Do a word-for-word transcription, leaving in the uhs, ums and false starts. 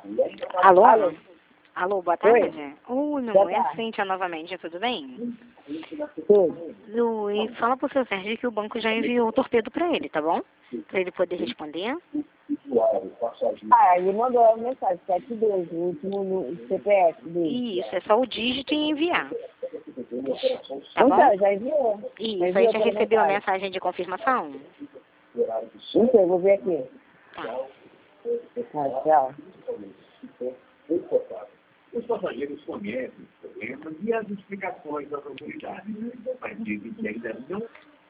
Alô? Alô? Alô, boa Oi. tarde. Oi, meu Boa amor, é a tarde. Cíntia novamente, tudo bem? Tudo. Lu, e fala pro seu Sérgio que o banco já enviou o torpedo pra ele, tá bom? Pra ele poder responder. Ah, ele mandou a mensagem, sete dois, o último no C P F dele. Isso, é só o dígito e enviar. Tá Então bom? tá, já enviou. Isso, Já aí enviou já pela recebeu a mensagem. mensagem de confirmação? Não sei, vou ver aqui. Tá. Tá, tchau. Os passageiros conhecem os problemas e as explicações das autoridades, mas dizem que ainda não